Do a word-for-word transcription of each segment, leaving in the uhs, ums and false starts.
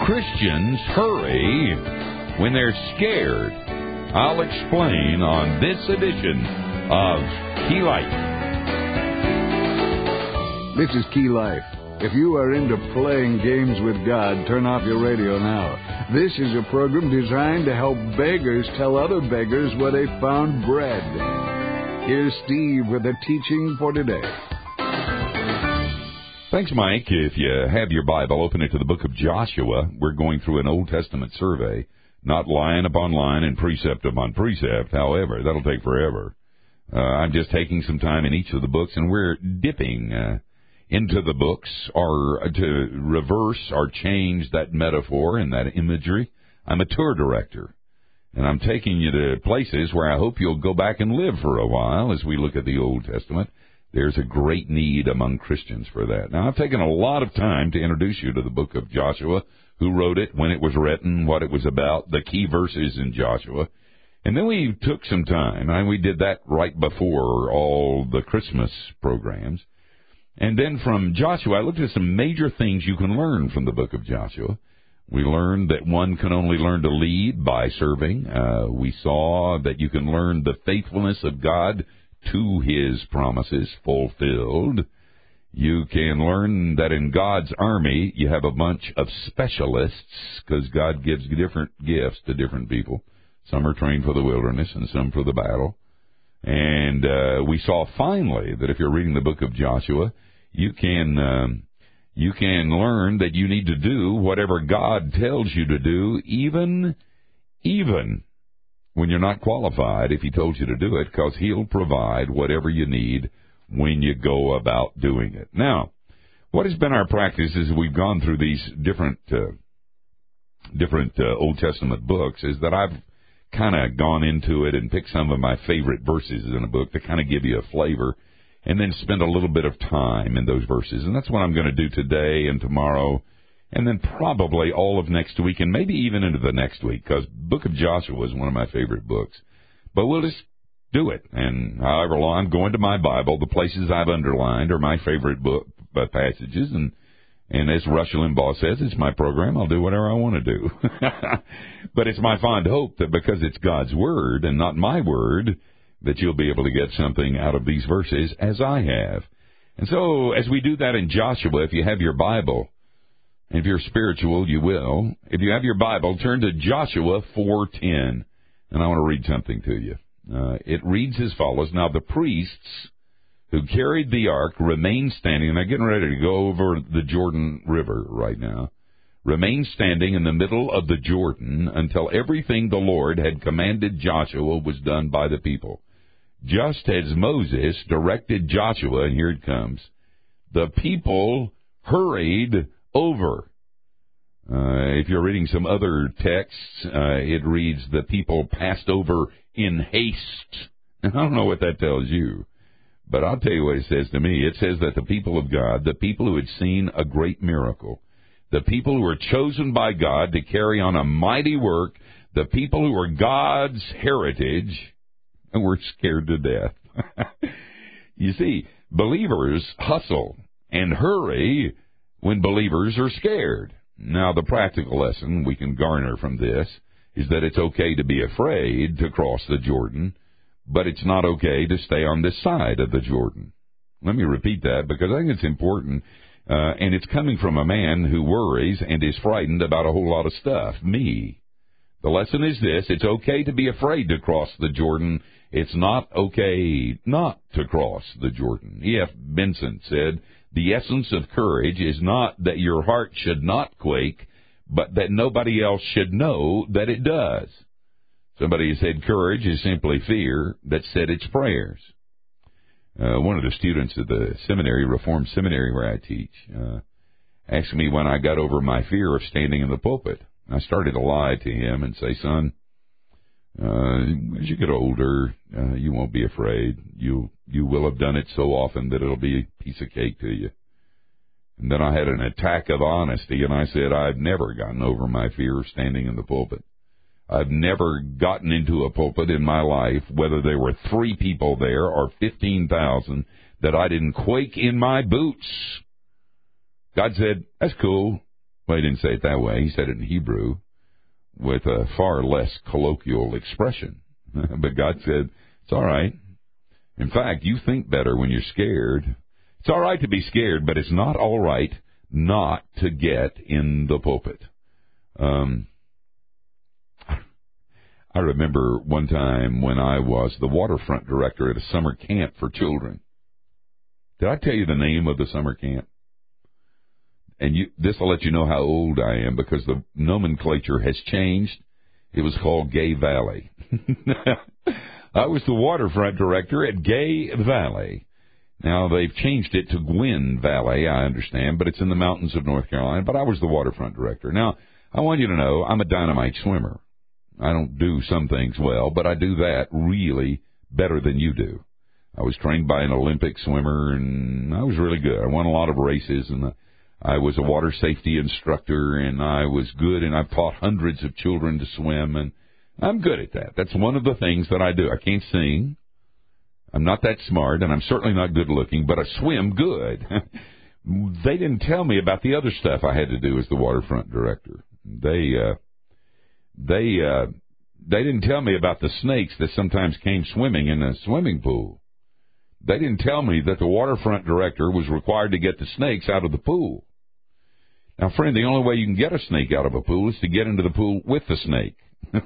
Christians hurry when they're scared? I'll explain on this edition of Key Life. This is Key Life. If you are into playing games with God, turn off your radio now. This is a program designed to help beggars tell other beggars where they found bread. Here's Steve with the teaching for today. Thanks, Mike. If you have your Bible, open it to the book of Joshua. We're going through an Old Testament survey, not line upon line and precept upon precept. However, that'll take forever. Uh, I'm just taking some time in each of the books, and we're dipping uh, into the books or to reverse or change that metaphor and that imagery. I'm a tour director, and I'm taking you to places where I hope you'll go back and live for a while as we look at the Old Testament. There's a great need among Christians for that. Now, I've taken a lot of time to introduce you to the book of Joshua, who wrote it, when it was written, what it was about, the key verses in Joshua. And then we took some time, and we did that right before all the Christmas programs. And then from Joshua, I looked at some major things you can learn from the book of Joshua. We learned that one can only learn to lead by serving. Uh, we saw that you can learn the faithfulness of God to his promises fulfilled. You can learn that in God's army you have a bunch of specialists, because God gives different gifts to different people. Some are trained for the wilderness and some for the battle. And uh, we saw finally that if you're reading the book of Joshua, you can um, you can learn that you need to do whatever God tells you to do, even even when you're not qualified, if he told you to do it, because he'll provide whatever you need when you go about doing it. Now, what has been our practice as we've gone through these different uh, different uh, Old Testament books is that I've kind of gone into it and picked some of my favorite verses in a book to kind of give you a flavor, and then spend a little bit of time in those verses. And that's what I'm going to do today and tomorrow, and then probably all of next week, and maybe even into the next week, because Book of Joshua is one of my favorite books. But we'll just do it. And however long I'm going to my Bible, the places I've underlined are my favorite book uh, passages. And, and as Rush Limbaugh says, it's my program. I'll do whatever I want to do. But it's my fond hope that because it's God's Word and not my word, that you'll be able to get something out of these verses as I have. And so as we do that in Joshua, if you have your Bible, and if you're spiritual, you will. If you have your Bible, turn to Joshua four ten, and I want to read something to you. Uh, it reads as follows. Now the priests who carried the ark remained standing, and they're getting ready to go over the Jordan River right now, remained standing in the middle of the Jordan until everything the Lord had commanded Joshua was done by the people. Just as Moses directed Joshua, and here it comes, the people hurried over. Uh, if you're reading some other texts, uh, it reads, the people passed over in haste. And I don't know what that tells you, but I'll tell you what it says to me. It says that the people of God, the people who had seen a great miracle, the people who were chosen by God to carry on a mighty work, the people who were God's heritage, were scared to death. You see, believers hustle and hurry when believers are scared. Now, the practical lesson we can garner from this is that it's okay to be afraid to cross the Jordan, but it's not okay to stay on this side of the Jordan. Let me repeat that, because I think it's important, uh, and it's coming from a man who worries and is frightened about a whole lot of stuff, me. The lesson is this: it's okay to be afraid to cross the Jordan. It's not okay not to cross the Jordan. E F Benson said, the essence of courage is not that your heart should not quake, but that nobody else should know that it does. Somebody said courage is simply fear that said its prayers. Uh, one of the students at the seminary, Reformed Seminary where I teach, uh, asked me when I got over my fear of standing in the pulpit. I started to lie to him and say, son, uh, as you get older, uh, you won't be afraid. You you will have done it so often that it'll be a piece of cake to you. And then I had an attack of honesty, and I said, I've never gotten over my fear of standing in the pulpit. I've never gotten into a pulpit in my life, whether there were three people there or fifteen thousand, that I didn't quake in my boots. God said, that's cool. Well, he didn't say it that way. He said it in Hebrew with a far less colloquial expression. But God said, it's all right. In fact, you think better when you're scared. It's all right to be scared, but it's not all right not to get in the pulpit. Um, I remember one time when I was the waterfront director at a summer camp for children. Did I tell you the name of the summer camp? And you, this will let you know how old I am because the nomenclature has changed. It was called Gay Valley. I was the waterfront director at Gay Valley. Now, they've changed it to Gwynn Valley, I understand, but it's in the mountains of North Carolina. But I was the waterfront director. Now, I want you to know I'm a dynamite swimmer. I don't do some things well, but I do that really better than you do. I was trained by an Olympic swimmer, and I was really good. I won a lot of races, and I was a water safety instructor, and I was good, and I've taught hundreds of children to swim, and I'm good at that. That's one of the things that I do. I can't sing. I'm not that smart, and I'm certainly not good looking, but I swim good. They didn't tell me about the other stuff I had to do as the waterfront director. They, uh, they, uh, they didn't tell me about the snakes that sometimes came swimming in the swimming pool. They didn't tell me that the waterfront director was required to get the snakes out of the pool. Now, friend, the only way you can get a snake out of a pool is to get into the pool with the snake.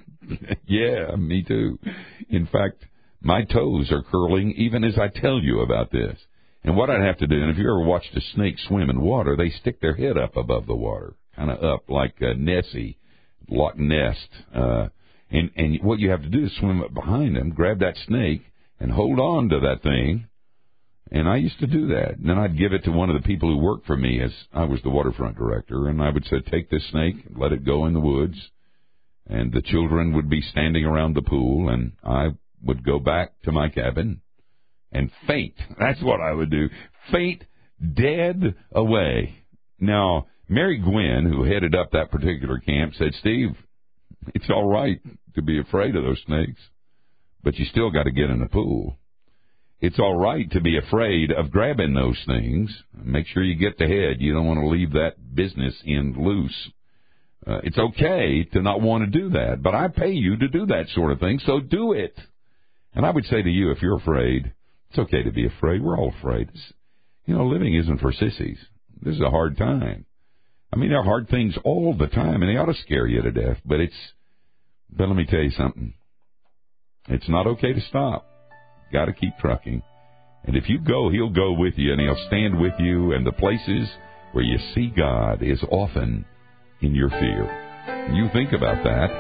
Yeah, me too. In fact, my toes are curling even as I tell you about this. And what I'd have to do, and if you ever watched a snake swim in water, they stick their head up above the water, kind of up like uh, Nessie, Loch Ness. Uh, and, and what you have to do is swim up behind them, grab that snake, and hold on to that thing. And I used to do that. And then I'd give it to one of the people who worked for me as I was the waterfront director, and I would say, take this snake, let it go in the woods, and the children would be standing around the pool, and I would go back to my cabin and faint. That's what I would do. Faint dead away. Now, Mary Gwynn, who headed up that particular camp, said, Steve, it's all right to be afraid of those snakes, but you still got to get in the pool. It's all right to be afraid of grabbing those things. Make sure you get the head. You don't want to leave that business end loose. Uh, it's okay to not want to do that, but I pay you to do that sort of thing, so do it. And I would say to you, if you're afraid, it's okay to be afraid. We're all afraid. It's, you know, living isn't for sissies. This is a hard time. I mean, there are hard things all the time, and they ought to scare you to death, but it's, but let me tell you something. It's not okay to stop. Got to keep trucking. And if you go, he'll go with you, and he'll stand with you, and the places where you see God is often in your fear. You think about that.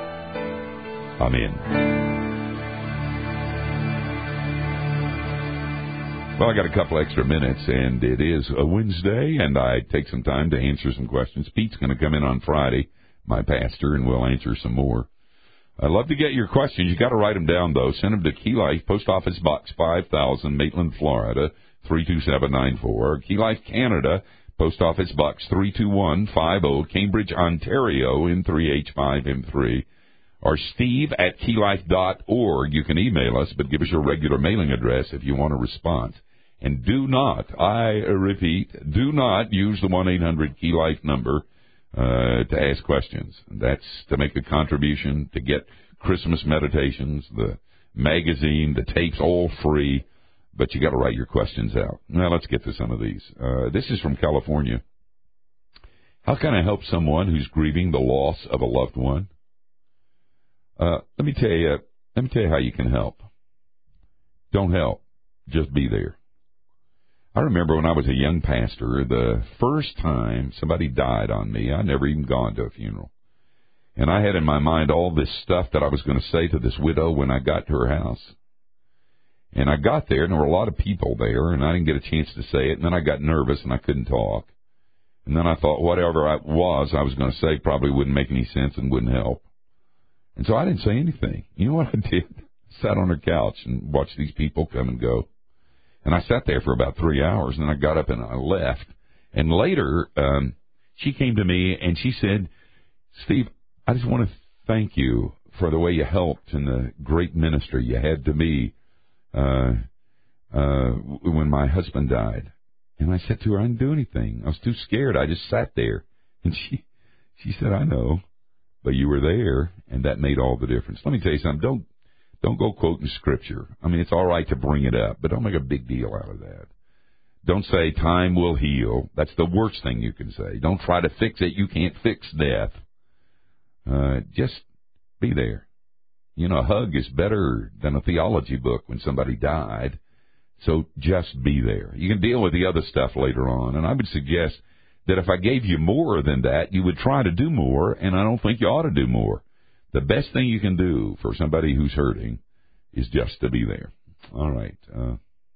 I'm in. Well, I got a couple extra minutes, and it is a Wednesday, and I take some time to answer some questions. Pete's going to come in on Friday, my pastor, and we'll answer some more. I'd love to get your questions. You got to write them down, though. Send them to Key Life, Post Office Box five thousand, Maitland, Florida, three two seven nine four. Key Life, Canada, Post Office Box three two one five zero, Cambridge, Ontario, M three H five M three. Or Steve at key life dot org. You can email us, but give us your regular mailing address if you want a response. And do not, I repeat, do not use the one eight hundred Key Life number Uh, to ask questions. That's to make a contribution, to get Christmas meditations, the magazine, the tapes, all free, but you got to write your questions out. Now, let's get to some of these. Uh, this is from California. How can I help someone who's grieving the loss of a loved one? Uh, let me tell you, let me tell you how you can help. Don't help. Just be there. I remember when I was a young pastor, the first time somebody died on me, I'd never even gone to a funeral. And I had in my mind all this stuff that I was going to say to this widow when I got to her house. And I got there, and there were a lot of people there, and I didn't get a chance to say it. And then I got nervous, and I couldn't talk. And then I thought whatever I was I was going to say probably wouldn't make any sense and wouldn't help. And so I didn't say anything. You know what I did? I sat on her couch and watched these people come and go. And I sat there for about three hours, and then I got up and I left. And later, um, she came to me, and she said, Steve, I just want to thank you for the way you helped and the great ministry you had to me uh, uh, when my husband died. And I said to her, I didn't do anything. I was too scared. I just sat there. And she She said, I know, but you were there, and that made all the difference. Let me tell you something. Don't, don't go quoting Scripture. I mean, it's all right to bring it up, but don't make a big deal out of that. Don't say time will heal. That's the worst thing you can say. Don't try to fix it. You can't fix death. Uh, just be there. You know, a hug is better than a theology book when somebody died. So just be there. You can deal with the other stuff later on. And I would suggest that if I gave you more than that, you would try to do more, and I don't think you ought to do more. The best thing you can do for somebody who's hurting is just to be there. All right. Uh,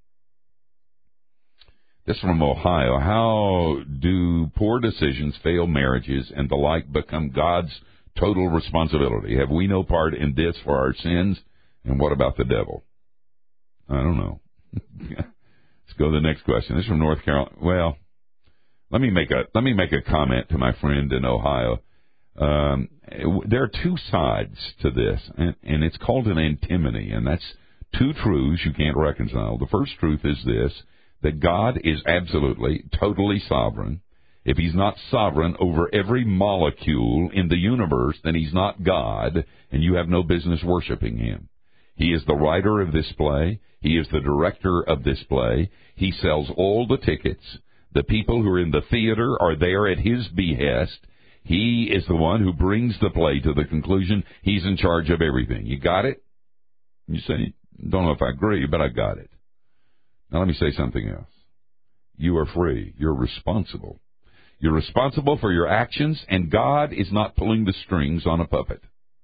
this from Ohio. How do poor decisions, failed marriages, and the like become God's total responsibility? Have we no part in this for our sins? And what about the devil? I don't know. Let's go to the next question. This is from North Carolina. Well, let me make a let me make a comment to my friend in Ohio. Um, there are two sides to this, and, and it's called an antinomy, and that's two truths you can't reconcile. The first truth is this, that God is absolutely, totally sovereign. If he's not sovereign over every molecule in the universe, then he's not God, and you have no business worshiping him. He is the writer of this play. He is the director of this play. He sells all the tickets. The people who are in the theater are there at his behest. He is the one who brings the play to the conclusion. He's in charge of everything. You got it? You say, don't know if I agree, but I got it. Now let me say something else. You are free. You're responsible. You're responsible for your actions, and God is not pulling the strings on a puppet.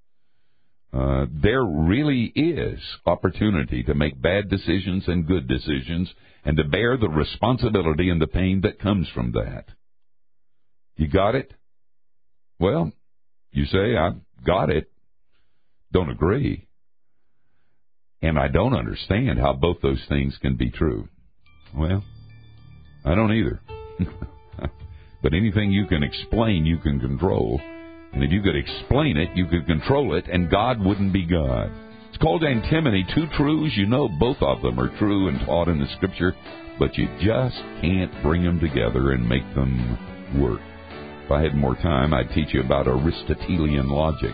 Uh, there really is opportunity to make bad decisions and good decisions and to bear the responsibility and the pain that comes from that. You got it? Well, you say, I've got it. Don't agree. And I don't understand how both those things can be true. Well, I don't either. But anything you can explain, you can control. And if you could explain it, you could control it, and God wouldn't be God. It's called antinomy, two truths. You know both of them are true and taught in the Scripture, but you just can't bring them together and make them work. If I had more time, I'd teach you about Aristotelian logic.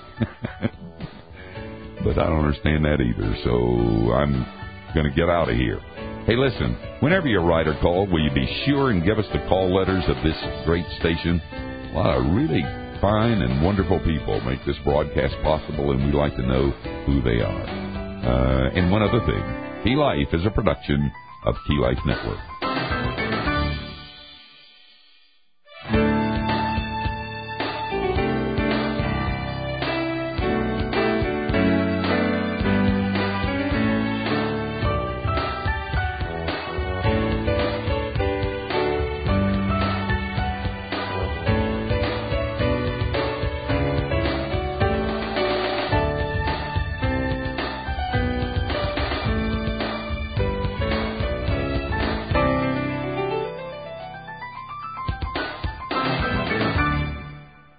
But I don't understand that either, so I'm going to get out of here. Hey, listen, whenever you write or call, will you be sure and give us the call letters of this great station? A lot of really fine and wonderful people make this broadcast possible, and we like to know who they are. Uh, and one other thing, Key Life is a production of Key Life Network.